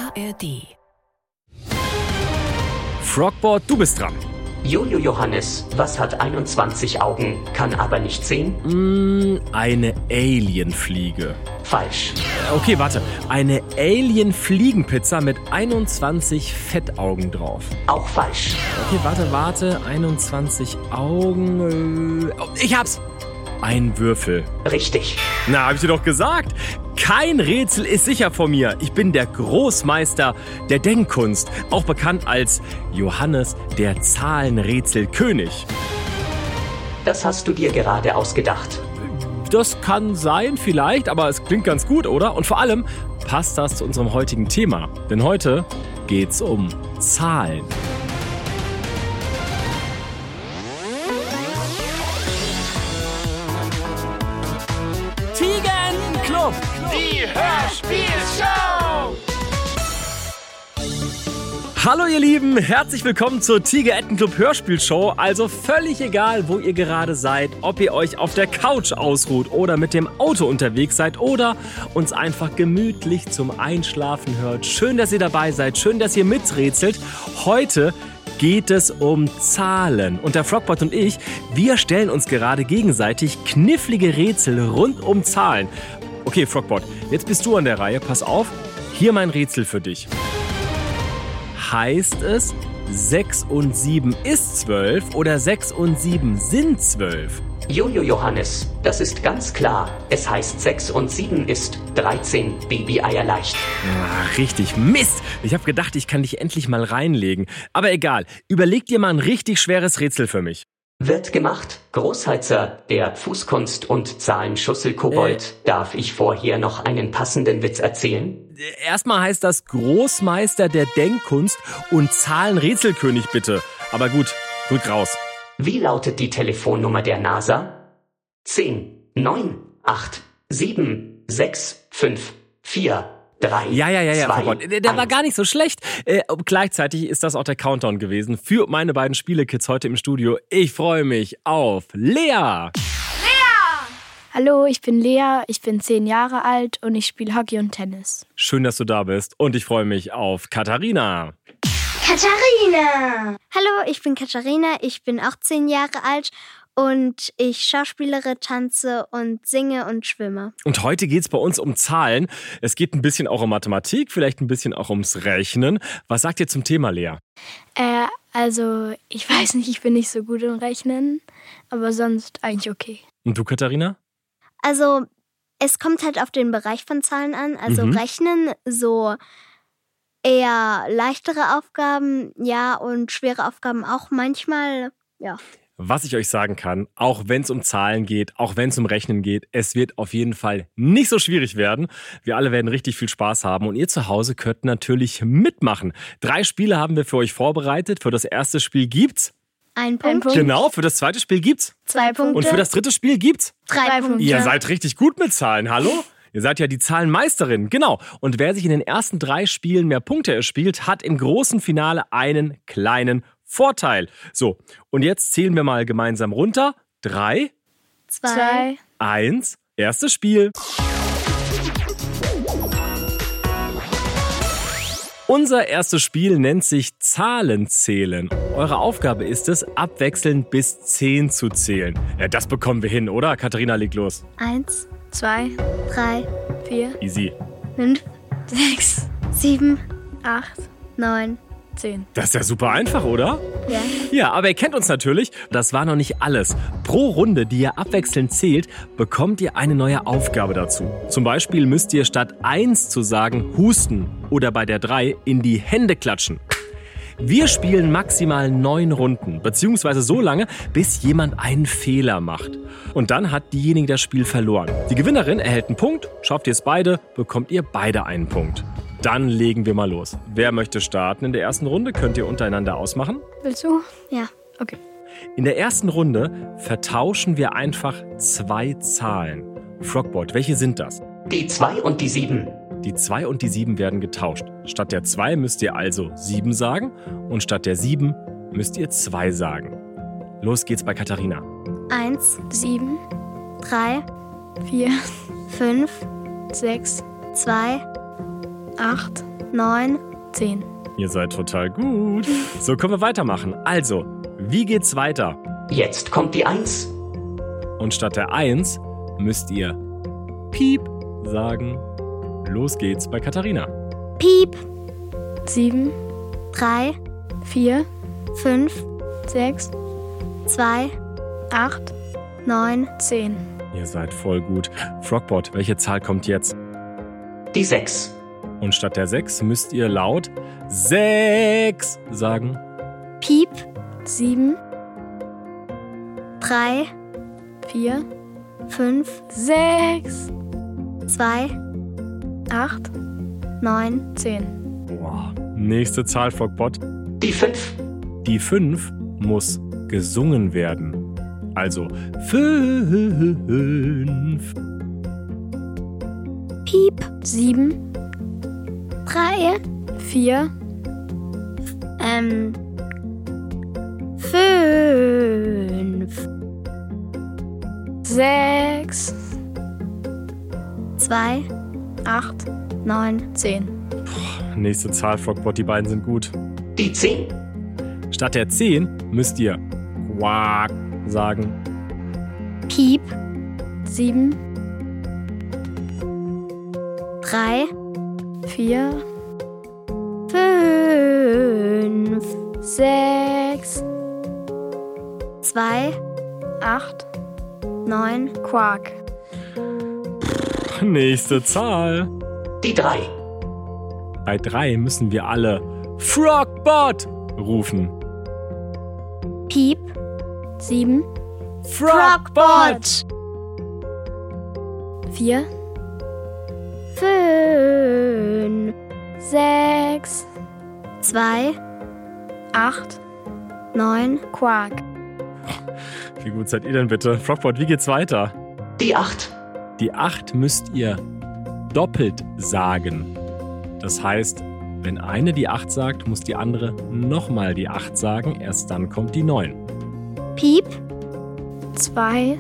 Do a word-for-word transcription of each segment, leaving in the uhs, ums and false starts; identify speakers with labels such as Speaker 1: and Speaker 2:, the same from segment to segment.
Speaker 1: A R D.
Speaker 2: Frogboard, du bist dran.
Speaker 3: Jojo Johannes, was hat einundzwanzig Augen, kann aber nicht sehen?
Speaker 2: Mm, eine Alienfliege.
Speaker 3: Falsch.
Speaker 2: Okay, warte. Eine Alien-Fliegenpizza mit einundzwanzig Fettaugen drauf.
Speaker 3: Auch falsch.
Speaker 2: Okay, warte, warte. einundzwanzig Augen. Äh, oh, ich hab's. Ein Würfel.
Speaker 3: Richtig.
Speaker 2: Na, hab ich dir doch gesagt. Kein Rätsel ist sicher vor mir. Ich bin der Großmeister der Denkkunst, auch bekannt als Johannes, der Zahlenrätselkönig.
Speaker 3: Das hast du dir gerade ausgedacht.
Speaker 2: Das kann sein, vielleicht, aber es klingt ganz gut, oder? Und vor allem passt das zu unserem heutigen Thema. Denn heute geht's um Zahlen. Tigerentenclub,
Speaker 4: die Hörspielshow!
Speaker 2: Hallo ihr Lieben, herzlich willkommen zur Tigerentenclub Hörspielshow. Also völlig egal, wo ihr gerade seid, ob ihr euch auf der Couch ausruht oder mit dem Auto unterwegs seid oder uns einfach gemütlich zum Einschlafen hört. Schön, dass ihr dabei seid, schön, dass ihr miträtselt. Heute geht es um Zahlen. Und der Frogboard und ich, wir stellen uns gerade gegenseitig knifflige Rätsel rund um Zahlen. Okay, Frogboard, jetzt bist du an der Reihe. Pass auf, hier mein Rätsel für dich. Heißt es, sechs und sieben ist zwölf oder sechs und sieben sind zwölf?
Speaker 3: Jojo Johannes, das ist ganz klar. Es heißt sechs und sieben ist dreizehn, Baby-Eier leicht.
Speaker 2: Ah, richtig, Mist! Ich habe gedacht, ich kann dich endlich mal reinlegen. Aber egal, überleg dir mal ein richtig schweres Rätsel für mich.
Speaker 3: Wird gemacht. Großheizer, der Fußkunst- und Zahlenschusselkobold. Äh. Darf ich vorher noch einen passenden Witz erzählen?
Speaker 2: Erstmal heißt das Großmeister der Denkkunst und Zahlenrätselkönig bitte. Aber gut, rück raus.
Speaker 3: Wie lautet die Telefonnummer der NASA? zehn, neun, acht, sieben, sechs, fünf, vier, drei,
Speaker 2: Ja, ja, ja, ja,
Speaker 3: zwei,
Speaker 2: Frogboard. Der, der war
Speaker 3: eins.
Speaker 2: gar nicht so schlecht. Äh, gleichzeitig ist das auch der Countdown gewesen für meine beiden Spielekids heute im Studio. Ich freue mich auf Lea.
Speaker 5: Hallo, ich bin Lea, ich bin zehn Jahre alt und ich spiele Hockey und Tennis.
Speaker 2: Schön, dass du da bist. Und ich freue mich auf Katharina.
Speaker 6: Katharina! Hallo, ich bin Katharina, ich bin auch zehn Jahre alt und ich schauspielere, tanze und singe und schwimme.
Speaker 2: Und heute geht's bei uns um Zahlen. Es geht ein bisschen auch um Mathematik, vielleicht ein bisschen auch ums Rechnen. Was sagt ihr zum Thema, Lea?
Speaker 5: Äh, also, ich weiß nicht, ich bin nicht so gut im Rechnen, aber sonst eigentlich okay.
Speaker 2: Und du, Katharina?
Speaker 6: Also, es kommt halt auf den Bereich von Zahlen an. Also
Speaker 2: Mhm.
Speaker 6: Rechnen, so eher leichtere Aufgaben, ja, und schwere Aufgaben auch manchmal, ja.
Speaker 2: Was ich euch sagen kann, auch wenn es um Zahlen geht, auch wenn es um Rechnen geht, es wird auf jeden Fall nicht so schwierig werden. Wir alle werden richtig viel Spaß haben und ihr zu Hause könnt natürlich mitmachen. Drei Spiele haben wir für euch vorbereitet. Für das erste Spiel gibt's.
Speaker 6: Ein Punkt,
Speaker 5: Punkt.
Speaker 2: Genau, für das zweite Spiel gibt's.
Speaker 6: zwei Punkte,
Speaker 2: Und für das dritte Spiel gibt's.
Speaker 6: drei Punkte.
Speaker 2: Ihr seid richtig gut mit Zahlen, hallo? Ihr seid ja die Zahlenmeisterin, genau. Und wer sich in den ersten drei Spielen mehr Punkte erspielt, hat im großen Finale einen kleinen Vorteil. So, und jetzt zählen wir mal gemeinsam runter. Drei,
Speaker 6: Zwei,
Speaker 5: Zwei.
Speaker 2: eins, erstes Spiel. Unser erstes Spiel nennt sich Zahlenzählen. Eure Aufgabe ist es, abwechselnd bis zehn zu zählen. Ja, das bekommen wir hin, oder? Katharina, leg los.
Speaker 6: eins,
Speaker 5: Zwei,
Speaker 6: drei,
Speaker 5: vier,
Speaker 2: Easy.
Speaker 6: fünf,
Speaker 5: sechs,
Speaker 6: sieben,
Speaker 5: acht,
Speaker 6: neun,
Speaker 5: zehn.
Speaker 2: Das ist ja super einfach, oder?
Speaker 6: ja.
Speaker 2: Ja, aber ihr kennt uns natürlich. Das war noch nicht alles. Pro Runde, die ihr abwechselnd zählt, bekommt ihr eine neue Aufgabe dazu. Zum Beispiel müsst ihr statt eins zu sagen husten oder bei der drei in die Hände klatschen. Wir spielen maximal neun Runden, beziehungsweise so lange, bis jemand einen Fehler macht. Und dann hat diejenige das Spiel verloren. Die Gewinnerin erhält einen Punkt, schafft ihr es beide, bekommt ihr beide einen Punkt. Dann legen wir mal los. Wer möchte starten in der ersten Runde? Könnt ihr untereinander ausmachen?
Speaker 5: Willst du?
Speaker 6: Ja.
Speaker 5: Okay.
Speaker 2: In der ersten Runde vertauschen wir einfach zwei Zahlen. Frogboard, welche sind das?
Speaker 3: Die zwei und die sieben.
Speaker 2: Die zwei und die sieben werden getauscht. Statt der zwei müsst ihr also sieben sagen und statt der sieben müsst ihr zwei sagen. Los geht's bei Katharina.
Speaker 6: eins,
Speaker 5: Sieben,
Speaker 6: drei,
Speaker 5: vier,
Speaker 6: fünf,
Speaker 5: sechs,
Speaker 6: zwei,
Speaker 5: acht,
Speaker 6: neun,
Speaker 5: zehn.
Speaker 2: Ihr seid total gut. So, können wir weitermachen. Also, wie geht's weiter?
Speaker 3: Jetzt kommt die eins.
Speaker 2: Und statt der eins müsst ihr Piep sagen. Los geht's bei Katharina.
Speaker 6: Piep,
Speaker 5: sieben,
Speaker 6: drei,
Speaker 5: vier,
Speaker 6: fünf,
Speaker 5: sechs,
Speaker 6: zwei,
Speaker 5: acht,
Speaker 6: neun,
Speaker 5: zehn.
Speaker 2: Ihr seid voll gut. Frogbot, welche Zahl kommt jetzt?
Speaker 3: Die sechs.
Speaker 2: Und statt der sechs müsst ihr laut sechs sagen.
Speaker 6: Piep,
Speaker 5: sieben,
Speaker 6: drei,
Speaker 5: vier,
Speaker 6: fünf,
Speaker 5: sechs,
Speaker 6: zwei,
Speaker 5: acht,
Speaker 6: neun,
Speaker 5: zehn.
Speaker 2: Boah. Nächste Zahl, Frogbot.
Speaker 3: Die fünf.
Speaker 2: Die fünf muss gesungen werden. Also fünf.
Speaker 6: Piep,
Speaker 5: sieben,
Speaker 6: drei,
Speaker 5: vier,
Speaker 6: ähm, fünf,
Speaker 5: sechs,
Speaker 6: zwei,
Speaker 5: acht,
Speaker 6: neun,
Speaker 5: zehn.
Speaker 2: Nächste Zahl, Frogbot, die beiden sind gut.
Speaker 3: Die zehn.
Speaker 2: Statt der zehn müsst ihr Quack sagen.
Speaker 6: Piep,
Speaker 5: sieben,
Speaker 6: drei,
Speaker 5: vier,
Speaker 6: fünf,
Speaker 5: sechs,
Speaker 6: zwei,
Speaker 5: acht,
Speaker 6: neun,
Speaker 5: Quark.
Speaker 2: Nächste Zahl.
Speaker 3: Die drei.
Speaker 2: Bei drei müssen wir alle Frogbot rufen.
Speaker 6: Piep,
Speaker 5: Sieben,
Speaker 6: Frogbot,
Speaker 5: vier,
Speaker 6: fünf,
Speaker 5: sechs,
Speaker 6: zwei,
Speaker 5: acht,
Speaker 6: neun,
Speaker 5: Quark.
Speaker 2: Wie gut seid ihr denn bitte? Frogbot, wie geht's weiter?
Speaker 3: Die acht.
Speaker 2: Die acht müsst ihr doppelt sagen. Das heißt, wenn eine die acht sagt, muss die andere nochmal die acht sagen. Erst dann kommt die neun.
Speaker 6: Piep,
Speaker 5: Zwei,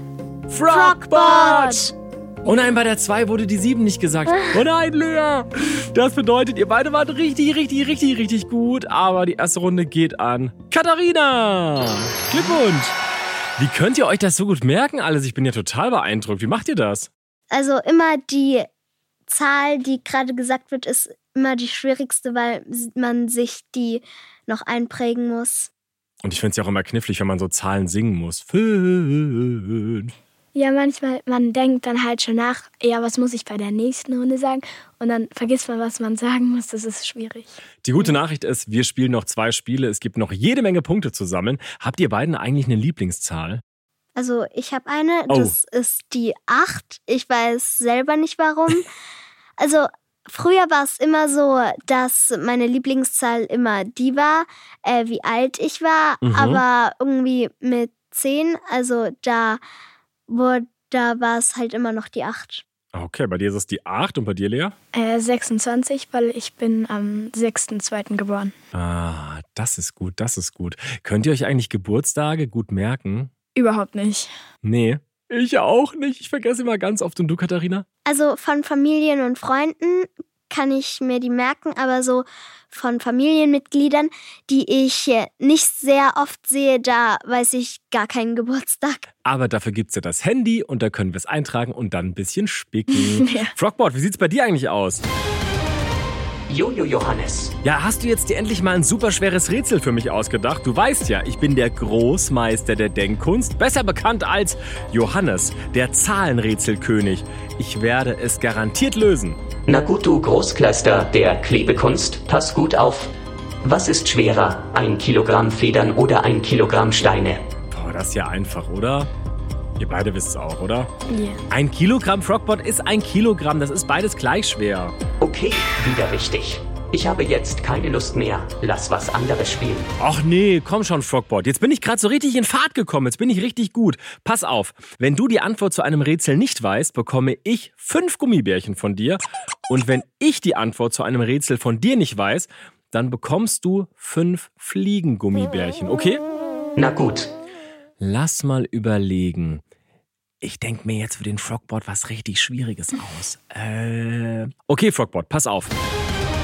Speaker 6: Frogbot.
Speaker 2: Oh nein, bei der zwei wurde die sieben nicht gesagt. Oh nein, Lea! Das bedeutet, ihr beide wart richtig, richtig, richtig, richtig gut. Aber die erste Runde geht an Katharina. Glückwunsch. Wie könnt ihr euch das so gut merken alles? Ich bin ja total beeindruckt. Wie macht ihr das?
Speaker 6: Also immer die Zahl, die gerade gesagt wird, ist immer die schwierigste, weil man sich die noch einprägen muss.
Speaker 2: Und ich finde es ja auch immer knifflig, wenn man so Zahlen singen muss. Fünf.
Speaker 5: Ja, manchmal, man denkt dann halt schon nach, ja, was muss ich bei der nächsten Runde sagen? Und dann vergisst man, was man sagen muss. Das ist schwierig.
Speaker 2: Die gute Nachricht ist, wir spielen noch zwei Spiele. Es gibt noch jede Menge Punkte zu sammeln. Habt ihr beiden eigentlich eine Lieblingszahl?
Speaker 6: Also ich habe eine,
Speaker 2: Oh.
Speaker 6: das ist die acht. Ich weiß selber nicht warum. Also früher war es immer so, dass meine Lieblingszahl immer die war, äh, wie alt ich war.
Speaker 2: Mhm.
Speaker 6: Aber irgendwie mit zehn, also da, wo, da war es halt immer noch die acht.
Speaker 2: Okay, bei dir ist es die acht und bei dir, Lea?
Speaker 5: Äh, sechsundzwanzig, weil ich bin am sechsten zweiten geboren.
Speaker 2: Ah, das ist gut, das ist gut. Könnt ihr euch eigentlich Geburtstage gut merken?
Speaker 5: Überhaupt nicht.
Speaker 2: Nee, ich auch nicht. Ich vergesse immer ganz oft. Und du, Katharina?
Speaker 6: Also von Familien und Freunden kann ich mir die merken, aber so von Familienmitgliedern, die ich äh, nicht sehr oft sehe, da weiß ich gar keinen Geburtstag.
Speaker 2: Aber dafür gibt's ja das Handy und da können wir es eintragen und dann ein bisschen spicken.
Speaker 5: Ja.
Speaker 2: Frogbot, wie sieht's bei dir eigentlich aus?
Speaker 3: Jojo Johannes.
Speaker 2: Ja, hast du jetzt dir endlich mal ein super schweres Rätsel für mich ausgedacht? Du weißt ja, ich bin der Großmeister der Denkkunst, besser bekannt als Johannes, der Zahlenrätselkönig. Ich werde es garantiert lösen.
Speaker 3: Na gut, du Großkleister der Klebekunst, pass gut auf. Was ist schwerer, ein Kilogramm Federn oder ein Kilogramm Steine?
Speaker 2: Boah, das ist ja einfach, oder? Ihr beide wisst es auch, oder?
Speaker 5: Ja.
Speaker 2: Ein Kilogramm Frogbot ist ein Kilogramm, das ist beides gleich schwer.
Speaker 3: Okay, wieder richtig. Ich habe jetzt keine Lust mehr. Lass was anderes spielen.
Speaker 2: Ach nee, komm schon, Frogbot. Jetzt bin ich gerade so richtig in Fahrt gekommen. Jetzt bin ich richtig gut. Pass auf, wenn du die Antwort zu einem Rätsel nicht weißt, bekomme ich fünf Gummibärchen von dir. Und wenn ich die Antwort zu einem Rätsel von dir nicht weiß, dann bekommst du fünf Fliegengummibärchen, okay?
Speaker 3: Na gut.
Speaker 2: Lass mal überlegen. Ich denke mir jetzt für den Frogbot was richtig Schwieriges aus. Äh, okay, Frogbot, pass auf.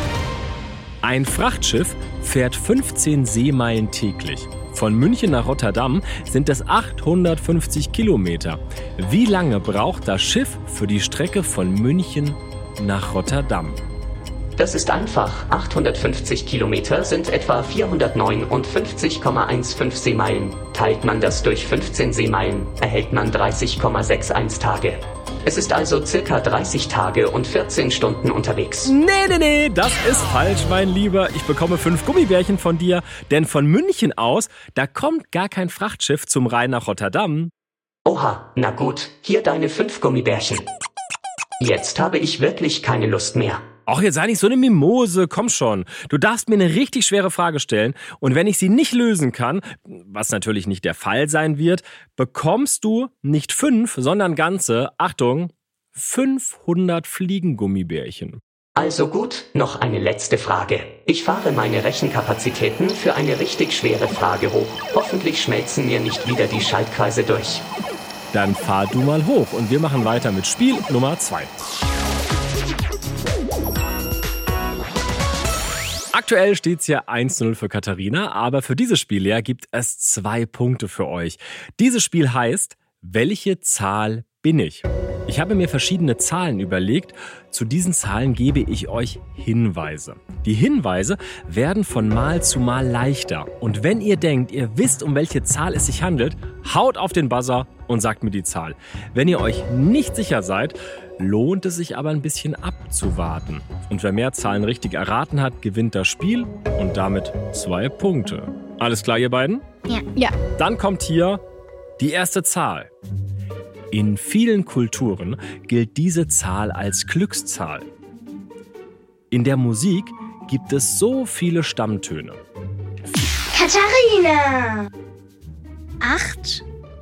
Speaker 2: Ein Frachtschiff fährt fünfzehn Seemeilen täglich. Von München nach Rotterdam sind es achthundertfünfzig Kilometer. Wie lange braucht das Schiff für die Strecke von München nach Rotterdam?
Speaker 3: Das ist einfach. achthundertfünfzig Kilometer sind etwa vierhundertneunundfünfzig Komma fünfzehn Seemeilen. Teilt man das durch fünfzehn Seemeilen, erhält man dreißig Komma einundsechzig Tage. Es ist also circa dreißig Tage und vierzehn Stunden unterwegs.
Speaker 2: Nee, nee, nee, das ist falsch, mein Lieber. Ich bekomme fünf Gummibärchen von dir, denn von München aus, da kommt gar kein Frachtschiff zum Rhein nach Rotterdam.
Speaker 3: Oha, na gut, hier deine fünf Gummibärchen. Jetzt habe ich wirklich keine Lust mehr.
Speaker 2: Ach, jetzt sei nicht so eine Mimose, komm schon. Du darfst mir eine richtig schwere Frage stellen und wenn ich sie nicht lösen kann, was natürlich nicht der Fall sein wird, bekommst du nicht fünf, sondern ganze, Achtung, fünfhundert Fliegengummibärchen.
Speaker 3: Also gut, noch eine letzte Frage. Ich fahre meine Rechenkapazitäten für eine richtig schwere Frage hoch. Hoffentlich schmelzen mir nicht wieder die Schaltkreise durch.
Speaker 2: Dann fahr du mal hoch und wir machen weiter mit Spiel Nummer zwei. Aktuell steht es ja eins zu null für Katharina, aber für dieses Spiel ja gibt es zwei Punkte für euch. Dieses Spiel heißt, welche Zahl bin ich? Ich habe mir verschiedene Zahlen überlegt. Zu diesen Zahlen gebe ich euch Hinweise. Die Hinweise werden von Mal zu Mal leichter. Und wenn ihr denkt, ihr wisst, um welche Zahl es sich handelt, haut auf den Buzzer und sagt mir die Zahl. Wenn ihr euch nicht sicher seid, lohnt es sich aber ein bisschen abzuwarten. Und wer mehr Zahlen richtig erraten hat, gewinnt das Spiel und damit zwei Punkte. Alles klar, ihr beiden?
Speaker 6: Ja.
Speaker 5: Ja.
Speaker 2: Dann kommt hier die erste Zahl. In vielen Kulturen gilt diese Zahl als Glückszahl. In der Musik gibt es so viele Stammtöne.
Speaker 6: Katharina! Acht?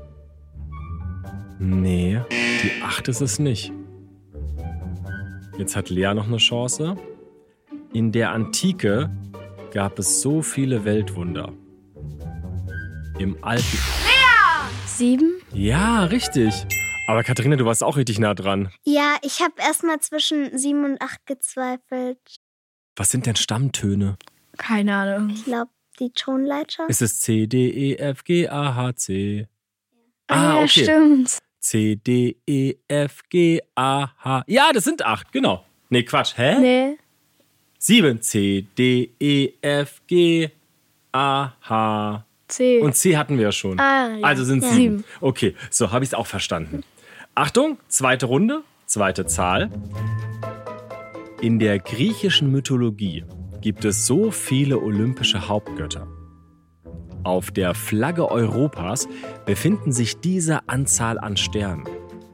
Speaker 2: Nee, die acht ist es nicht. Jetzt hat Lea noch eine Chance. In der Antike gab es so viele Weltwunder. Im alten...
Speaker 5: Sieben?
Speaker 2: Ja, richtig. Aber Katharina, du warst auch richtig nah dran.
Speaker 6: Ja, ich habe erstmal zwischen sieben und acht gezweifelt.
Speaker 2: Was sind denn Stammtöne?
Speaker 5: Keine Ahnung.
Speaker 6: Ich glaube, die Tonleiter.
Speaker 2: Ist es C, D, E, F, G, A, H, C?
Speaker 5: Ah, ja, stimmt.
Speaker 2: C, D, E, F, G, A, H. Ja, das sind acht, genau. Nee, Quatsch, hä?
Speaker 5: Nee.
Speaker 2: Sieben. C, D, E, F, G, A, H.
Speaker 5: C.
Speaker 2: Und C hatten wir ja schon.
Speaker 5: Ah, ja.
Speaker 2: Also sind es
Speaker 5: Ja.
Speaker 2: sieben. Okay, so habe ich es auch verstanden. Achtung, zweite Runde, zweite Zahl. In der griechischen Mythologie gibt es so viele olympische Hauptgötter. Auf der Flagge Europas befinden sich diese Anzahl an Sternen.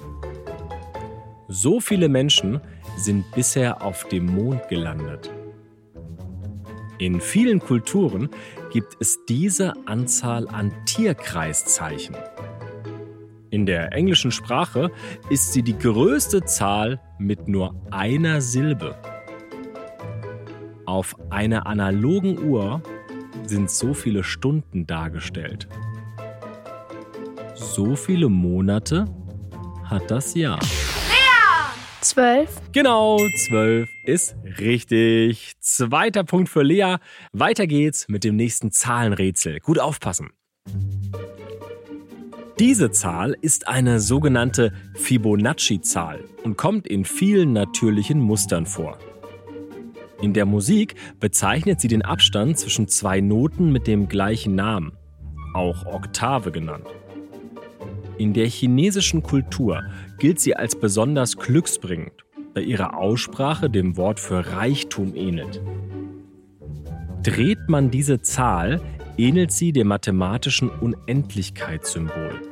Speaker 2: So viele Menschen sind bisher auf dem Mond gelandet. In vielen Kulturen gibt es diese Anzahl an Tierkreiszeichen. In der englischen Sprache ist sie die größte Zahl mit nur einer Silbe. Auf einer analogen Uhr sind so viele Stunden dargestellt. So viele Monate hat das Jahr.
Speaker 5: Zwölf.
Speaker 2: Genau, zwölf ist richtig. Zweiter Punkt für Lea. Weiter geht's mit dem nächsten Zahlenrätsel. Gut aufpassen. Diese Zahl ist eine sogenannte Fibonacci-Zahl und kommt in vielen natürlichen Mustern vor. In der Musik bezeichnet sie den Abstand zwischen zwei Noten mit dem gleichen Namen, auch Oktave genannt. In der chinesischen Kultur gilt sie als besonders glücksbringend, da ihre Aussprache dem Wort für Reichtum ähnelt. Dreht man diese Zahl, ähnelt sie dem mathematischen Unendlichkeitssymbol.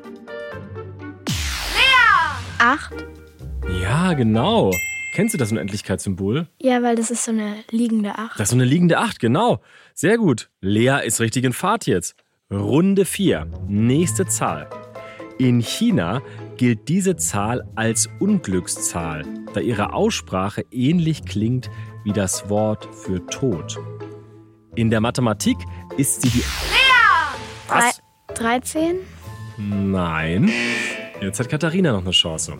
Speaker 5: Acht.
Speaker 2: Ja, genau. Kennst du das Unendlichkeitssymbol?
Speaker 5: Ja, weil das ist so eine liegende Acht.
Speaker 2: Das ist so eine liegende Acht, genau. Sehr gut. Lea ist richtig in Fahrt jetzt. Runde vier. Nächste Zahl. In China gilt diese Zahl als Unglückszahl, da ihre Aussprache ähnlich klingt wie das Wort für Tod. In der Mathematik ist sie die... Was?
Speaker 5: dreizehn?
Speaker 2: Nein. Jetzt hat Katharina noch eine Chance.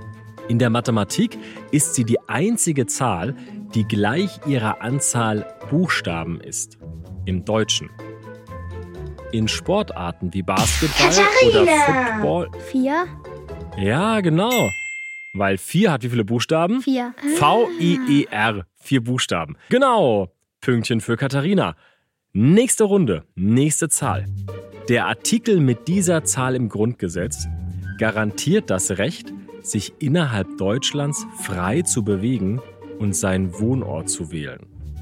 Speaker 2: In der Mathematik ist sie die einzige Zahl, die gleich ihrer Anzahl Buchstaben ist im Deutschen? In Sportarten wie Basketball
Speaker 6: Katharina.
Speaker 2: oder Football?
Speaker 6: Vier?
Speaker 2: Ja, genau. Weil vier hat wie viele Buchstaben?
Speaker 6: Vier.
Speaker 2: V I E R. Vier Buchstaben. Genau. Pünktchen für Katharina. Nächste Runde, nächste Zahl. Der Artikel mit dieser Zahl im Grundgesetz garantiert das Recht, sich innerhalb Deutschlands frei zu bewegen und seinen Wohnort zu wählen.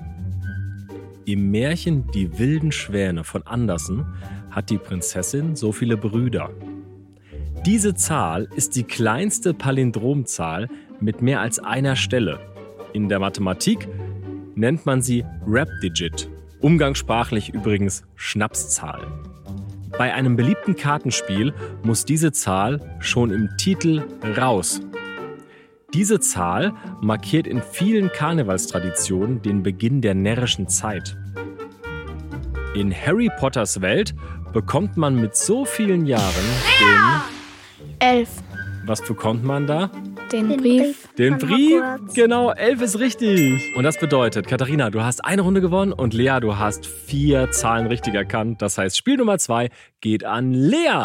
Speaker 2: Im Märchen Die wilden Schwäne von Andersen hat die Prinzessin so viele Brüder. Diese Zahl ist die kleinste Palindromzahl mit mehr als einer Stelle. In der Mathematik nennt man sie Rap-Digit, umgangssprachlich übrigens Schnapszahl. Bei einem beliebten Kartenspiel muss diese Zahl schon im Titel raus. Diese Zahl markiert in vielen Karnevalstraditionen den Beginn der närrischen Zeit. In Harry Potters Welt bekommt man mit so vielen Jahren den...
Speaker 5: Elf.
Speaker 2: Was bekommt man da?
Speaker 5: Den,
Speaker 6: Den
Speaker 5: Brief.
Speaker 6: Brief.
Speaker 2: Den
Speaker 6: Von
Speaker 2: Brief?
Speaker 6: Hogwarts.
Speaker 2: Genau, elf ist richtig. Und das bedeutet, Katharina, du hast eine Runde gewonnen und Lea, du hast vier Zahlen richtig erkannt. Das heißt, Spiel Nummer zwei geht an Lea.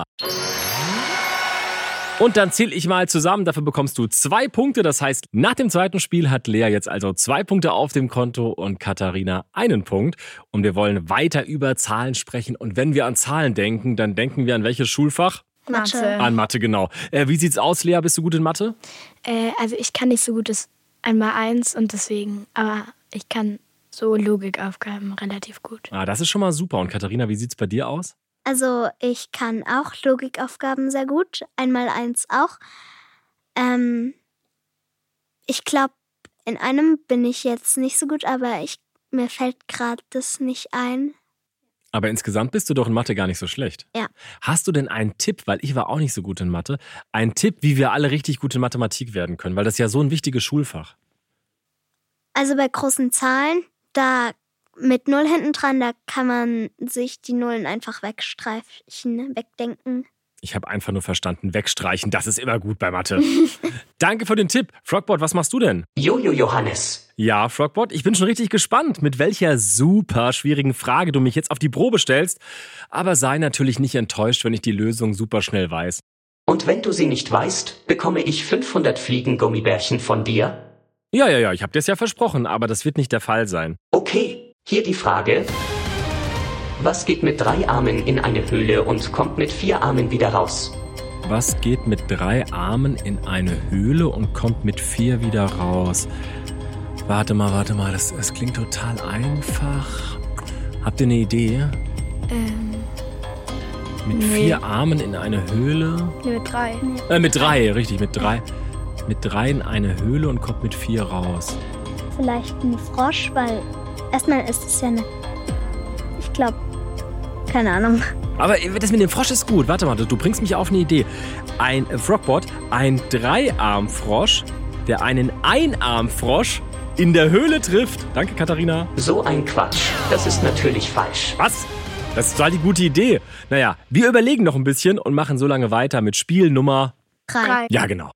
Speaker 2: Und dann zähle ich mal zusammen, dafür bekommst du zwei Punkte. Das heißt, nach dem zweiten Spiel hat Lea jetzt also zwei Punkte auf dem Konto und Katharina einen Punkt. Und wir wollen weiter über Zahlen sprechen. Und wenn wir an Zahlen denken, dann denken wir an welches Schulfach?
Speaker 5: Mathe.
Speaker 2: An Mathe, genau. Äh, wie sieht's aus, Lea? Bist du gut in Mathe?
Speaker 5: Äh, also ich kann nicht so gut das einmal eins und deswegen, aber ich kann so Logikaufgaben relativ gut.
Speaker 2: Ah, das ist schon mal super. Und Katharina, wie sieht's bei dir aus?
Speaker 6: Also ich kann auch Logikaufgaben sehr gut. Einmal eins auch. Ähm, ich glaube, in einem bin ich jetzt nicht so gut, aber ich, mir fällt gerade das nicht ein.
Speaker 2: Aber insgesamt bist du doch in Mathe gar nicht so schlecht.
Speaker 6: Ja.
Speaker 2: Hast du denn einen Tipp, weil ich war auch nicht so gut in Mathe, einen Tipp, wie wir alle richtig gut in Mathematik werden können? Weil das ist ja so ein wichtiges Schulfach.
Speaker 6: Also bei großen Zahlen, da mit Null hinten dran, da kann man sich die Nullen einfach wegstreichen, wegdenken.
Speaker 2: Ich habe einfach nur verstanden, wegstreichen, das ist immer gut bei Mathe. Danke für den Tipp. Frogbot, was machst du denn?
Speaker 3: Jojo Johannes.
Speaker 2: Ja, Frogbot, ich bin schon richtig gespannt, mit welcher super schwierigen Frage du mich jetzt auf die Probe stellst. Aber sei natürlich nicht enttäuscht, wenn ich die Lösung super schnell weiß.
Speaker 3: Und wenn du sie nicht weißt, bekomme ich fünfhundert Fliegengummibärchen von dir?
Speaker 2: Ja, ja, ja, ich habe dir es ja versprochen, aber das wird nicht der Fall sein.
Speaker 3: Okay, hier die Frage. Was geht mit drei Armen in eine Höhle und kommt mit vier Armen wieder raus?
Speaker 2: Was geht mit drei Armen in eine Höhle und kommt mit vier wieder raus? Warte mal, warte mal, das, das klingt total einfach. Habt ihr eine Idee?
Speaker 5: Ähm,
Speaker 2: Mit
Speaker 5: Nee.
Speaker 2: vier Armen in eine Höhle?
Speaker 5: nee, mit drei.
Speaker 2: Äh, mit drei, richtig, mit drei. Mit drei in eine Höhle und kommt mit vier raus.
Speaker 6: Vielleicht ein Frosch, weil erstmal ist es ja eine... Ich glaube, keine Ahnung.
Speaker 2: Aber das mit dem Frosch ist gut. Warte mal, du bringst mich auf eine Idee. Ein Frogbot, ein Dreiarmfrosch, der einen Einarmfrosch in der Höhle trifft. Danke, Katharina.
Speaker 3: So ein Quatsch. Das ist natürlich falsch.
Speaker 2: Was? Das ist total die gute Idee. Naja, wir überlegen noch ein bisschen und machen so lange weiter mit Spiel Nummer...
Speaker 6: Drei.
Speaker 5: Drei.
Speaker 2: Ja, genau.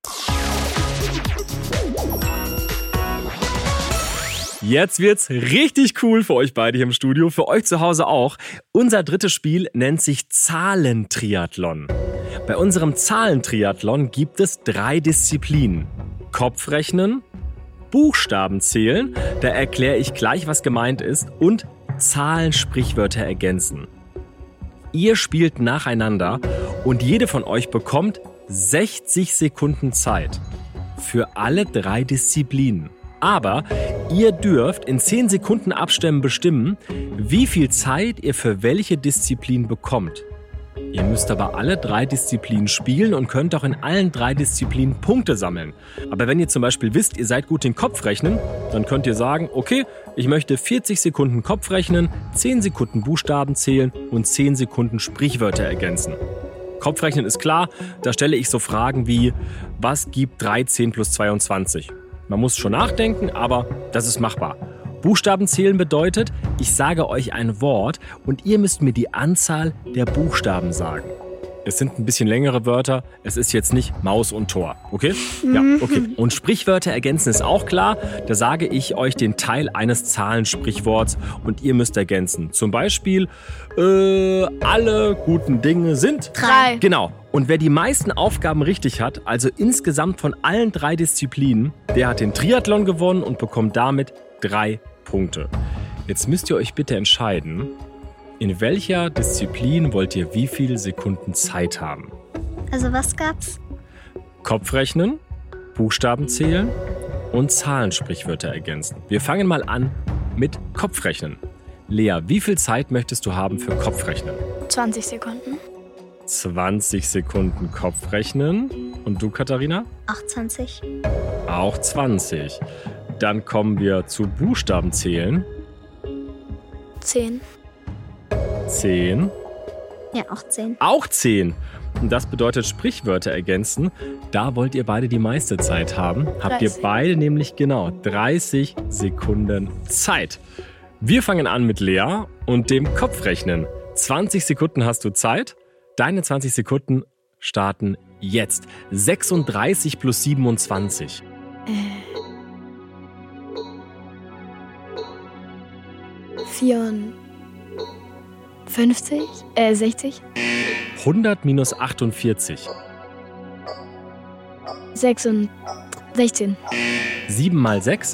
Speaker 2: Jetzt wird's richtig cool für euch beide hier im Studio, für euch zu Hause auch. Unser drittes Spiel nennt sich Zahlentriathlon. Bei unserem Zahlentriathlon gibt es drei Disziplinen. Kopfrechnen, Buchstaben zählen, da erkläre ich gleich, was gemeint ist, und Zahlensprichwörter ergänzen. Ihr spielt nacheinander und jede von euch bekommt sechzig Sekunden Zeit für alle drei Disziplinen. Aber ihr dürft in zehn Sekunden Abständen bestimmen, wie viel Zeit ihr für welche Disziplin bekommt. Ihr müsst aber alle drei Disziplinen spielen und könnt auch in allen drei Disziplinen Punkte sammeln. Aber wenn ihr zum Beispiel wisst, ihr seid gut in Kopfrechnen, dann könnt ihr sagen, okay, ich möchte vierzig Sekunden Kopfrechnen, zehn Sekunden Buchstaben zählen und zehn Sekunden Sprichwörter ergänzen. Kopfrechnen ist klar, da stelle ich so Fragen wie, was gibt dreizehn plus zweiundzwanzig? Man muss schon nachdenken, aber das ist machbar. Buchstaben zählen bedeutet, ich sage euch ein Wort und ihr müsst mir die Anzahl der Buchstaben sagen. Es sind ein bisschen längere Wörter. Es ist jetzt nicht Maus und Tor. Okay? Ja, okay. Und Sprichwörter ergänzen ist auch klar. Da sage ich euch den Teil eines Zahlensprichworts und ihr müsst ergänzen. Zum Beispiel, äh, alle guten Dinge sind...
Speaker 5: Drei.
Speaker 2: Genau. Und wer die meisten Aufgaben richtig hat, also insgesamt von allen drei Disziplinen, der hat den Triathlon gewonnen und bekommt damit drei Punkte. Jetzt müsst ihr euch bitte entscheiden, in welcher Disziplin wollt ihr wie viele Sekunden Zeit haben?
Speaker 6: Also was gab's?
Speaker 2: Kopfrechnen, Buchstaben zählen und Zahlensprichwörter ergänzen. Wir fangen mal an mit Kopfrechnen. Lea, wie viel Zeit möchtest du haben für Kopfrechnen?
Speaker 5: zwanzig Sekunden.
Speaker 2: zwanzig Sekunden Kopfrechnen. Und du, Katharina?
Speaker 6: Auch zwanzig.
Speaker 2: Auch zwanzig. Dann kommen wir zu Buchstaben zählen.
Speaker 5: zehn.
Speaker 2: zehn.
Speaker 6: Ja, auch zehn.
Speaker 2: Auch zehn. Und das bedeutet Sprichwörter ergänzen. Da wollt ihr beide die meiste Zeit haben. Habt ihr
Speaker 5: dreißig.
Speaker 2: beide nämlich genau dreißig Sekunden Zeit. Wir fangen an mit Lea und dem Kopfrechnen. zwanzig Sekunden hast du Zeit. Deine zwanzig Sekunden starten jetzt. sechsunddreißig plus siebenundzwanzig.
Speaker 5: vierundfünfzig? Äh, sechzig?
Speaker 2: hundert minus achtundvierzig.
Speaker 5: sechs und sechzehn.
Speaker 2: sieben mal sechs.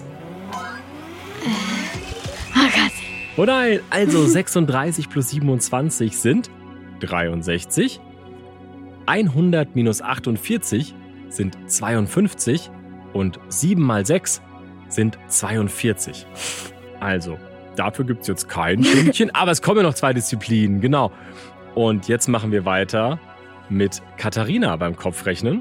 Speaker 5: Oh Gott.
Speaker 2: Oh nein, also sechsunddreißig plus siebenundzwanzig sind dreiundsechzig. hundert minus achtundvierzig sind zweiundfünfzig und sieben mal sechs sind zweiundvierzig. Also, dafür gibt es jetzt kein Pünktchen, aber es kommen noch zwei Disziplinen, genau. Und jetzt machen wir weiter mit Katharina beim Kopfrechnen.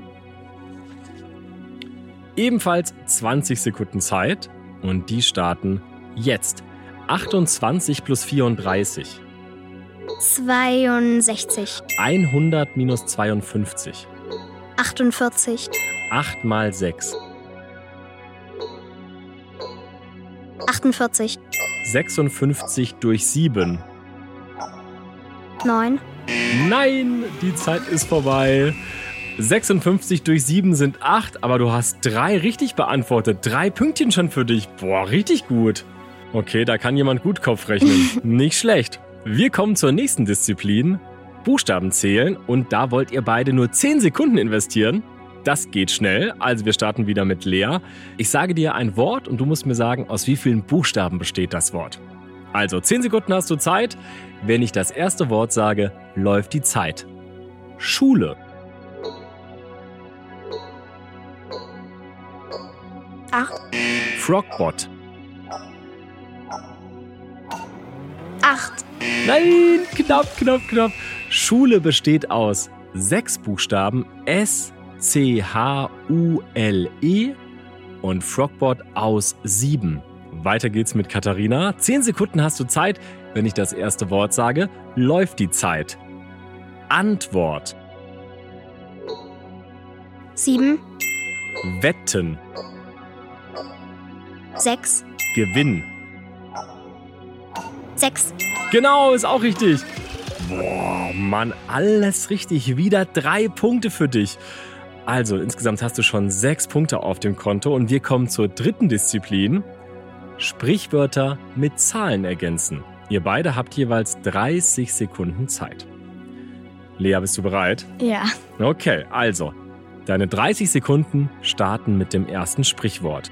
Speaker 2: Ebenfalls zwanzig Sekunden Zeit und die starten jetzt. achtundzwanzig plus vierunddreißig.
Speaker 6: zweiundsechzig.
Speaker 2: hundert minus zweiundfünfzig.
Speaker 6: achtundvierzig.
Speaker 2: acht mal sechs.
Speaker 6: achtundvierzig.
Speaker 2: sechsundfünfzig durch sieben.
Speaker 6: neun.
Speaker 2: Nein, die Zeit ist vorbei. sechsundfünfzig durch sieben sind acht, aber du hast drei richtig beantwortet. Drei Pünktchen schon für dich. Boah, richtig gut. Okay, da kann jemand gut Kopf rechnen. Nicht schlecht. Wir kommen zur nächsten Disziplin. Buchstaben zählen. Und da wollt ihr beide nur zehn Sekunden investieren. Das geht schnell. Also wir starten wieder mit Lea. Ich sage dir ein Wort und du musst mir sagen, aus wie vielen Buchstaben besteht das Wort. Also zehn Sekunden hast du Zeit. Wenn ich das erste Wort sage, läuft die Zeit. Schule.
Speaker 5: Acht.
Speaker 2: Frogbot.
Speaker 5: Acht.
Speaker 2: Nein, knapp, knapp, knapp. Schule besteht aus sechs Buchstaben S, C, H, U, L, E und Frogbot aus sieben. Weiter geht's mit Katharina. Zehn Sekunden hast du Zeit. Wenn ich das erste Wort sage, läuft die Zeit. Antwort.
Speaker 6: sieben.
Speaker 2: Wetten.
Speaker 6: sechs.
Speaker 2: Gewinn.
Speaker 6: sechs.
Speaker 2: Genau, ist auch richtig. Boah, Mann, alles richtig. Wieder drei Punkte für dich. Also, insgesamt hast du schon sechs Punkte auf dem Konto und wir kommen zur dritten Disziplin. Sprichwörter mit Zahlen ergänzen. Ihr beide habt jeweils dreißig Sekunden Zeit. Lea, bist du bereit?
Speaker 5: Ja.
Speaker 2: Okay, also, deine dreißig Sekunden starten mit dem ersten Sprichwort.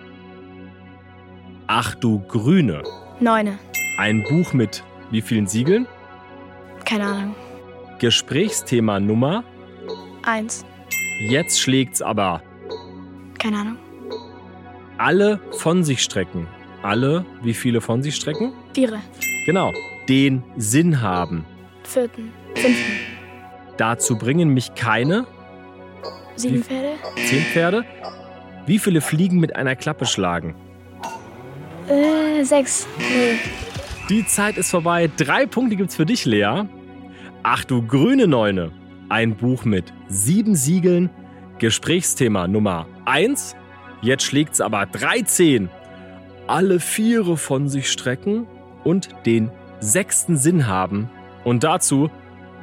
Speaker 2: Ach du Grüne.
Speaker 5: Neune.
Speaker 2: Ein Buch mit wie vielen Siegeln?
Speaker 5: Keine Ahnung.
Speaker 2: Gesprächsthema Nummer.
Speaker 5: Eins.
Speaker 2: Jetzt schlägt's aber.
Speaker 5: Keine Ahnung.
Speaker 2: Alle von sich strecken. Alle, wie viele von sich strecken?
Speaker 5: Viere.
Speaker 2: Genau. Den Sinn haben.
Speaker 5: Vierten. Fünften.
Speaker 2: Dazu bringen mich keine.
Speaker 5: Sieben
Speaker 2: Wie-
Speaker 5: Pferde.
Speaker 2: Zehn Pferde. Wie viele Fliegen mit einer Klappe schlagen?
Speaker 5: Äh, sechs. Nee.
Speaker 2: Die Zeit ist vorbei. Drei Punkte gibt's für dich, Lea. Ach du grüne Neune. Ein Buch mit sieben Siegeln. Gesprächsthema Nummer eins. Jetzt schlägt's aber dreizehn. Alle Viere von sich strecken und den sechsten Sinn haben. Und dazu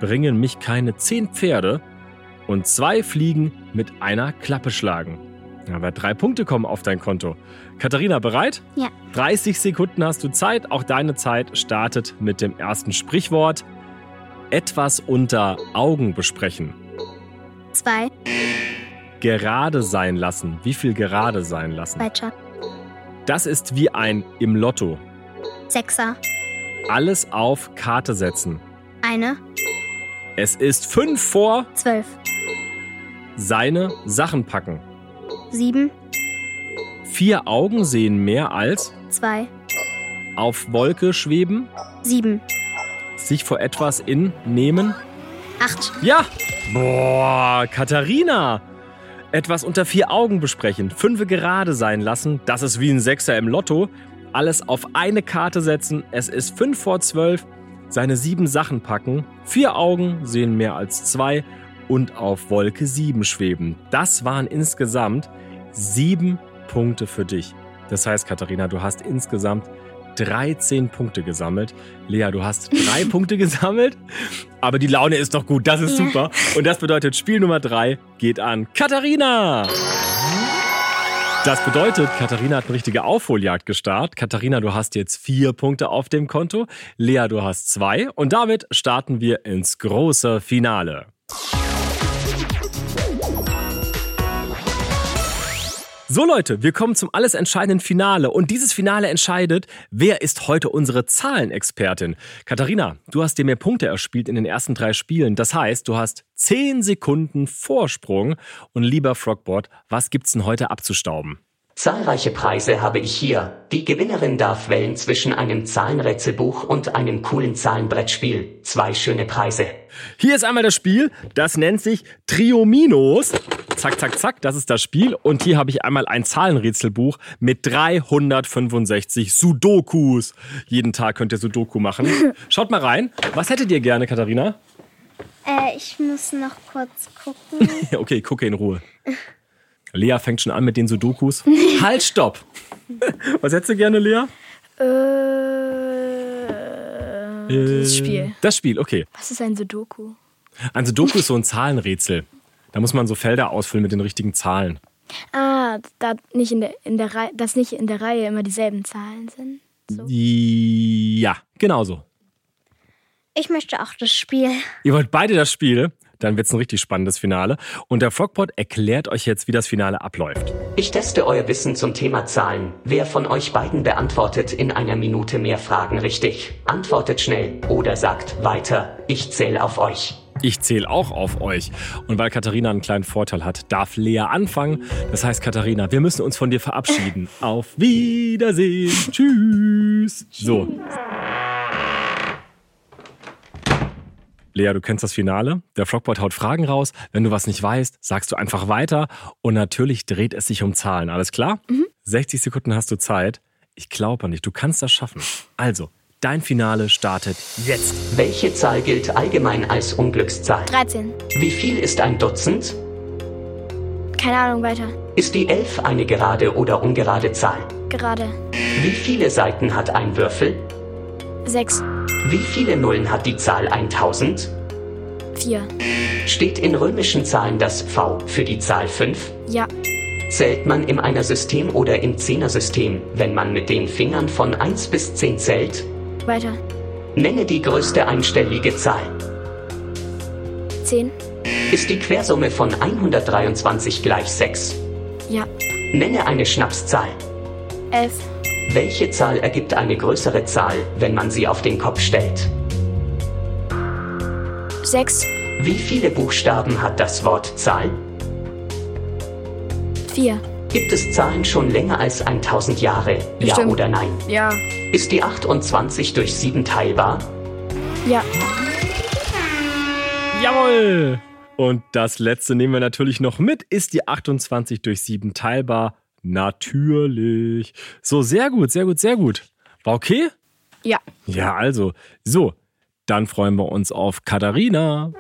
Speaker 2: bringen mich keine zehn Pferde und zwei Fliegen mit einer Klappe schlagen. Aber drei Punkte kommen auf dein Konto. Katharina, bereit?
Speaker 6: Ja.
Speaker 2: dreißig Sekunden hast du Zeit. Auch deine Zeit startet mit dem ersten Sprichwort. Etwas unter Augen besprechen.
Speaker 6: Zwei.
Speaker 2: Gerade sein lassen. Wie viel gerade sein lassen?
Speaker 6: Weiter.
Speaker 2: Das ist wie ein im Lotto.
Speaker 6: Sechser.
Speaker 2: Alles auf Karte setzen.
Speaker 6: Eine.
Speaker 2: Es ist fünf vor.
Speaker 6: Zwölf.
Speaker 2: Seine Sachen packen.
Speaker 6: Sieben.
Speaker 2: Vier Augen sehen mehr als.
Speaker 6: Zwei.
Speaker 2: Auf Wolke schweben.
Speaker 6: Sieben.
Speaker 2: Sich vor etwas in nehmen.
Speaker 6: Acht.
Speaker 2: Ja! Boah, Katharina! Etwas unter vier Augen besprechen. Fünfe gerade sein lassen. Das ist wie ein Sechser im Lotto. Alles auf eine Karte setzen. Es ist fünf vor zwölf. Seine sieben Sachen packen. Vier Augen sehen mehr als zwei. Und auf Wolke sieben schweben. Das waren insgesamt sieben Punkte für dich. Das heißt, Katharina, du hast insgesamt dreizehn Punkte gesammelt. Lea, du hast drei Punkte gesammelt. Aber die Laune ist doch gut, das ist
Speaker 6: Ja.
Speaker 2: super. Und das bedeutet, Spiel Nummer drei geht an Katharina. Das bedeutet, Katharina hat eine richtige Aufholjagd gestartet. Katharina, du hast jetzt vier Punkte auf dem Konto. Lea, du hast zwei. Und damit starten wir ins große Finale. So Leute, wir kommen zum alles entscheidenden Finale und dieses Finale entscheidet, wer ist heute unsere Zahlenexpertin. Katharina, du hast dir mehr Punkte erspielt in den ersten drei Spielen. Das heißt, du hast zehn Sekunden Vorsprung. Und lieber Frogbot, was gibt's denn heute abzustauben?
Speaker 3: Zahlreiche Preise habe ich hier. Die Gewinnerin darf wählen zwischen einem Zahlenrätselbuch und einem coolen Zahlenbrettspiel. Zwei schöne Preise.
Speaker 2: Hier ist einmal das Spiel, das nennt sich Triominos. Zack, zack, zack, das ist das Spiel. Und hier habe ich einmal ein Zahlenrätselbuch mit dreihundertfünfundsechzig Sudokus. Jeden Tag könnt ihr Sudoku machen. Schaut mal rein. Was hättet ihr gerne, Katharina?
Speaker 6: Äh, ich muss noch kurz gucken.
Speaker 2: Okay, gucke in Ruhe. Lea fängt schon an mit den Sudokus. Halt, stopp! Was hättest du gerne, Lea?
Speaker 5: Äh, dieses Spiel.
Speaker 2: Das Spiel, okay.
Speaker 5: Was ist ein Sudoku?
Speaker 2: Ein Sudoku ist so ein Zahlenrätsel. Da muss man so Felder ausfüllen mit den richtigen Zahlen.
Speaker 5: Ah, da nicht in der, in der Reihe, dass nicht in der Reihe immer dieselben Zahlen sind. So.
Speaker 2: Ja, genau so.
Speaker 6: Ich möchte auch das Spiel.
Speaker 2: Ihr wollt beide das Spiel? Dann wird es ein richtig spannendes Finale. Und der Frogpot erklärt euch jetzt, wie das Finale abläuft.
Speaker 3: Ich teste euer Wissen zum Thema Zahlen. Wer von euch beiden beantwortet in einer Minute mehr Fragen richtig? Antwortet schnell oder sagt weiter. Ich zähle auf euch.
Speaker 2: Ich zähle auch auf euch. Und weil Katharina einen kleinen Vorteil hat, darf Lea anfangen. Das heißt, Katharina, wir müssen uns von dir verabschieden. Auf Wiedersehen. Tschüss. So. Lea, du kennst das Finale. Der Frogbot haut Fragen raus. Wenn du was nicht weißt, sagst du einfach weiter. Und natürlich dreht es sich um Zahlen. Alles klar? Mhm. sechzig Sekunden hast du Zeit. Ich glaube nicht, du kannst das schaffen. Also, dein Finale startet jetzt.
Speaker 3: Welche Zahl gilt allgemein als Unglückszahl?
Speaker 5: dreizehn.
Speaker 3: Wie viel ist ein Dutzend?
Speaker 5: Keine Ahnung, weiter.
Speaker 3: Ist die elf eine gerade oder ungerade Zahl?
Speaker 5: Gerade.
Speaker 3: Wie viele Seiten hat ein Würfel?
Speaker 5: sechs.
Speaker 3: Wie viele Nullen hat die Zahl tausend?
Speaker 5: vier.
Speaker 3: Steht in römischen Zahlen das V für die Zahl fünf?
Speaker 5: Ja.
Speaker 3: Zählt man im Einer-System oder im Zehner-System, wenn man mit den Fingern von eins bis zehn zählt?
Speaker 5: Weiter.
Speaker 3: Nenne die größte einstellige Zahl.
Speaker 5: zehn.
Speaker 3: Ist die Quersumme von hundertdreiundzwanzig gleich sechs?
Speaker 5: Ja.
Speaker 3: Nenne eine Schnapszahl.
Speaker 5: elf.
Speaker 3: Welche Zahl ergibt eine größere Zahl, wenn man sie auf den Kopf stellt?
Speaker 5: sechs.
Speaker 3: Wie viele Buchstaben hat das Wort Zahl?
Speaker 5: vier.
Speaker 3: Gibt es Zahlen schon länger als tausend Jahre? Ja
Speaker 5: Bestimmt.
Speaker 3: oder nein?
Speaker 5: Ja.
Speaker 3: Ist die achtundzwanzig durch sieben teilbar?
Speaker 5: Ja.
Speaker 2: Jawohl! Und das letzte nehmen wir natürlich noch mit. Ist die achtundzwanzig durch sieben teilbar? Natürlich. So, sehr gut, sehr gut, sehr gut. War okay?
Speaker 5: Ja.
Speaker 2: Ja, also. So, dann freuen wir uns auf Katharina.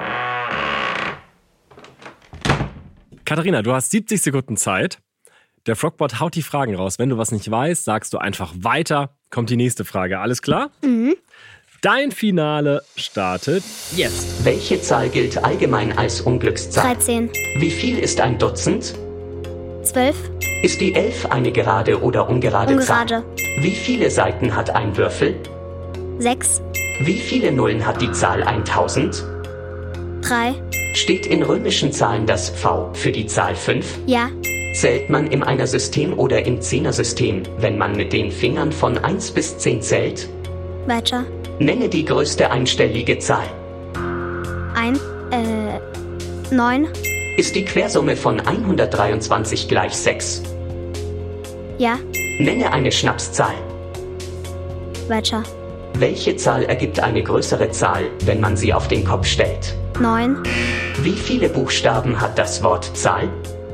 Speaker 2: Katharina, du hast siebzig Sekunden Zeit. Der Frogbot haut die Fragen raus. Wenn du was nicht weißt, sagst du einfach weiter. Kommt die nächste Frage. Alles klar?
Speaker 6: Mhm.
Speaker 2: Dein Finale startet jetzt.
Speaker 3: Welche Zahl gilt allgemein als Unglückszahl?
Speaker 6: dreizehn.
Speaker 3: Wie viel ist ein Dutzend?
Speaker 6: zwölf.
Speaker 3: Ist die elf eine gerade oder ungerade Zahl?
Speaker 6: Ungerade.
Speaker 3: Wie viele Seiten hat ein Würfel?
Speaker 6: sechs.
Speaker 3: Wie viele Nullen hat die Zahl tausend?
Speaker 6: drei.
Speaker 3: Steht in römischen Zahlen das V für die Zahl fünf?
Speaker 6: Ja.
Speaker 3: Zählt man im Einersystem oder im Zehnersystem, wenn man mit den Fingern von eins bis zehn zählt?
Speaker 6: Weiter.
Speaker 3: Nenne die größte einstellige Zahl.
Speaker 6: ein. Äh. neun.
Speaker 3: Ist die Quersumme von hundertdreiundzwanzig gleich sechs?
Speaker 6: Ja.
Speaker 3: Nenne eine Schnapszahl.
Speaker 6: Weiter.
Speaker 3: Welche Zahl ergibt eine größere Zahl, wenn man sie auf den Kopf stellt?
Speaker 6: neun.
Speaker 3: Wie viele Buchstaben hat das Wort Zahl?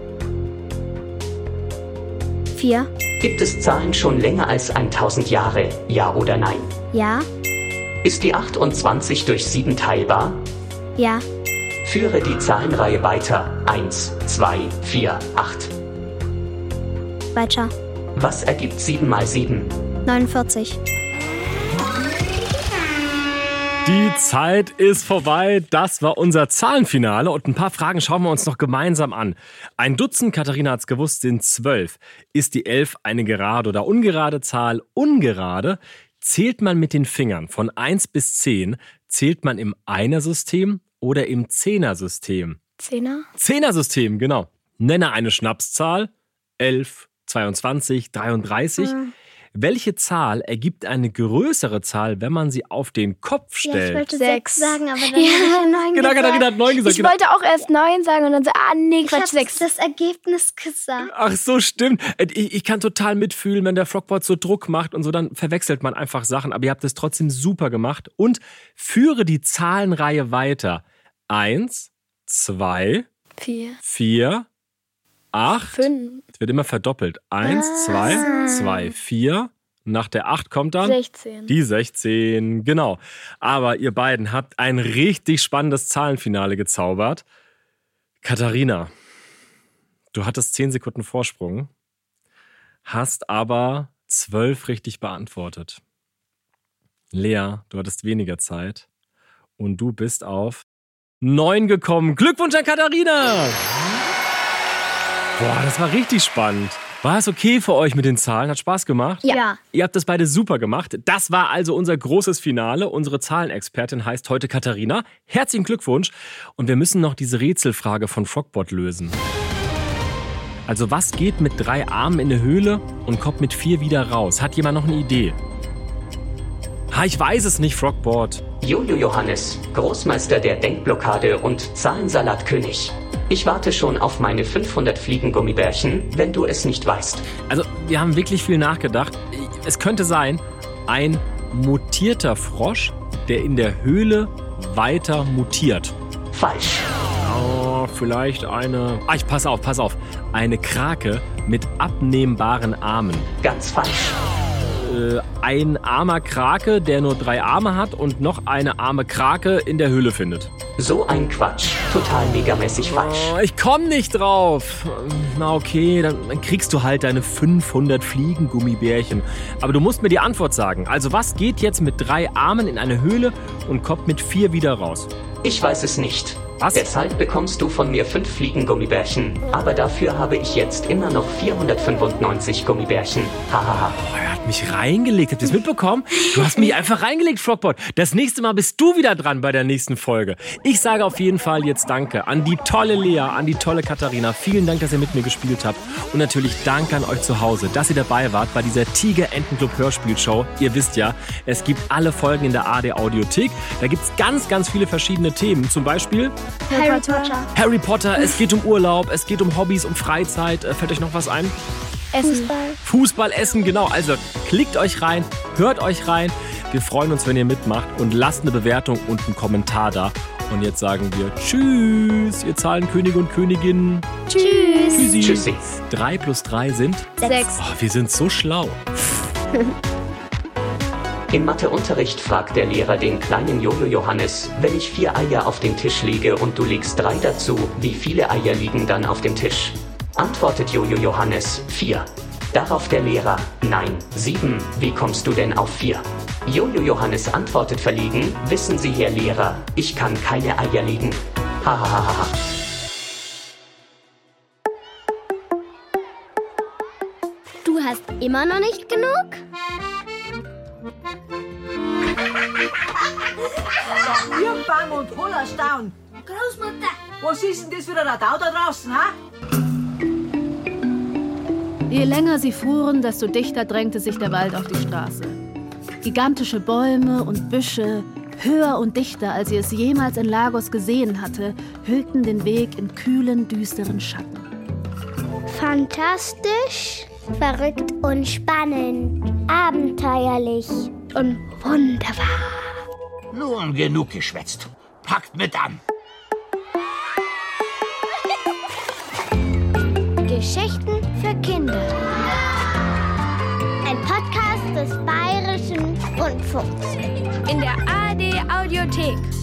Speaker 6: vier.
Speaker 3: Gibt es Zahlen schon länger als tausend Jahre? Ja oder nein?
Speaker 6: Ja.
Speaker 3: Ist die achtundzwanzig durch sieben teilbar?
Speaker 6: Ja.
Speaker 3: Führe die Zahlenreihe weiter. eins, zwei, vier, acht.
Speaker 6: Weiter.
Speaker 3: Was ergibt sieben mal sieben?
Speaker 6: neunundvierzig.
Speaker 2: Die Zeit ist vorbei. Das war unser Zahlenfinale. Und ein paar Fragen schauen wir uns noch gemeinsam an. Ein Dutzend, Katharina hat's gewusst, sind zwölf. Ist die elf eine gerade oder ungerade Zahl? Ungerade. Zählt man mit den Fingern von eins bis zehn, zählt man im Einersystem oder im Zehnersystem?
Speaker 5: Zehner?
Speaker 2: Zehnersystem, genau. Nenne eine Schnapszahl. elf, zweiundzwanzig, dreiunddreißig.
Speaker 6: Hm.
Speaker 2: Welche Zahl ergibt eine größere Zahl, wenn man sie auf den Kopf
Speaker 6: Ja,
Speaker 2: stellt?
Speaker 6: ich wollte
Speaker 5: Sechs.
Speaker 6: sechs sagen, aber dann
Speaker 5: Ja.
Speaker 6: habe ich neun
Speaker 2: Genau,
Speaker 6: gesagt.
Speaker 2: Katharina hat neun gesagt.
Speaker 5: Ich
Speaker 2: Genau.
Speaker 5: wollte auch erst neun sagen und dann so, ah nee,
Speaker 6: Ich
Speaker 5: Quatsch,
Speaker 6: habe
Speaker 5: sechs.
Speaker 6: das Ergebnis gesagt.
Speaker 2: Ach so, stimmt. Ich, ich kann total mitfühlen, wenn der Frogboard so Druck macht und so, dann verwechselt man einfach Sachen. Aber ihr habt es trotzdem super gemacht. Und führe die Zahlenreihe weiter. Eins, zwei,
Speaker 5: Vier.
Speaker 2: vier, acht.
Speaker 5: Fünf.
Speaker 2: Es wird immer verdoppelt. Eins, zwei, zwei, vier. Nach der acht kommt dann
Speaker 5: Sechzehn.
Speaker 2: die sechzehn. Genau. Aber ihr beiden habt ein richtig spannendes Zahlenfinale gezaubert. Katharina, du hattest zehn Sekunden Vorsprung, hast aber zwölf richtig beantwortet. Lea, du hattest weniger Zeit und du bist auf neun gekommen. Glückwunsch an Katharina! Boah, das war richtig spannend. War es okay für euch mit den Zahlen? Hat Spaß gemacht?
Speaker 6: Ja.
Speaker 2: Ihr habt das beide super gemacht. Das war also unser großes Finale. Unsere Zahlenexpertin heißt heute Katharina. Herzlichen Glückwunsch. Und wir müssen noch diese Rätselfrage von Frogboard lösen. Also was geht mit drei Armen in eine Höhle und kommt mit vier wieder raus? Hat jemand noch eine Idee? Ha, ich weiß es nicht, Frogboard.
Speaker 3: Jojo Johannes, Großmeister der Denkblockade und Zahlensalatkönig. Ich warte schon auf meine fünfhundert Fliegengummibärchen, wenn du es nicht weißt.
Speaker 2: Also, wir haben wirklich viel nachgedacht. Es könnte sein, ein mutierter Frosch, der in der Höhle weiter mutiert.
Speaker 3: Falsch.
Speaker 2: Oh, vielleicht eine... Ah, ich pass auf, pass auf. Eine Krake mit abnehmbaren Armen.
Speaker 3: Ganz falsch.
Speaker 2: Äh, ein armer Krake, der nur drei Arme hat und noch eine arme Krake in der Höhle findet.
Speaker 3: So ein Quatsch. Total megamäßig falsch.
Speaker 2: Oh, ich komm nicht drauf. Na okay, dann, dann kriegst du halt deine fünfhundert Fliegengummibärchen. Aber du musst mir die Antwort sagen. Also was geht jetzt mit drei Armen in eine Höhle und kommt mit vier wieder raus?
Speaker 3: Ich weiß es nicht.
Speaker 2: Was?
Speaker 3: Deshalb bekommst du von mir fünf Fliegengummibärchen. Aber dafür habe ich jetzt immer noch vierhundertfünfundneunzig Gummibärchen. Hahaha.
Speaker 2: Oh, er hat mich reingelegt. Habt ihr das mitbekommen? Du hast mich einfach reingelegt, Frogboard. Das nächste Mal bist du wieder dran bei der nächsten Folge. Ich sage auf jeden Fall jetzt Danke an die tolle Lea, an die tolle Katharina. Vielen Dank, dass ihr mit mir gespielt habt. Und natürlich Danke an euch zu Hause, dass ihr dabei wart bei dieser Tiger-Enten-Club-Hörspielshow. Ihr wisst ja, es gibt alle Folgen in der A R D-Audiothek. Da gibt es ganz, ganz viele verschiedene Themen. Zum Beispiel
Speaker 6: Harry Potter.
Speaker 2: Harry Potter, es geht um Urlaub, es geht um Hobbys, um Freizeit. Äh, Fällt euch noch was ein?
Speaker 5: Essen.
Speaker 6: Fußball.
Speaker 2: Fußball, Essen, genau. Also klickt euch rein, hört euch rein. Wir freuen uns, wenn ihr mitmacht und lasst eine Bewertung und einen Kommentar da. Und jetzt sagen wir Tschüss, ihr Zahlenkönige und Königinnen.
Speaker 6: Tschüss.
Speaker 2: Tschüssi.
Speaker 3: Tschüssi.
Speaker 2: Drei plus drei sind?
Speaker 5: Sechs.
Speaker 2: Oh, wir sind so schlau.
Speaker 3: Im Matheunterricht fragt der Lehrer den kleinen Jojo Johannes, wenn ich vier Eier auf den Tisch lege und du legst drei dazu, wie viele Eier liegen dann auf dem Tisch? Antwortet Jojo Johannes, vier. Darauf der Lehrer, nein, sieben, wie kommst du denn auf vier? Jojo Johannes antwortet verlegen, wissen Sie, Herr Lehrer, ich kann keine Eier legen. Hahaha.
Speaker 6: Du hast immer noch nicht genug?
Speaker 1: Hier, Bang und Hollerstaun.
Speaker 7: Großmutter!
Speaker 1: Was ist denn das für ein Radau da draußen, ha?
Speaker 8: Je länger sie fuhren, desto dichter drängte sich der Wald auf die Straße. Gigantische Bäume und Büsche, höher und dichter, als sie es jemals in Lagos gesehen hatte, hüllten den Weg in kühlen, düsteren Schatten.
Speaker 6: Fantastisch, verrückt und spannend, abenteuerlich und wunderbar.
Speaker 9: Nun genug geschwätzt. Packt mit an.
Speaker 6: Geschichten für Kinder. Ein Podcast des Bayerischen Rundfunks.
Speaker 5: In der A R D Audiothek.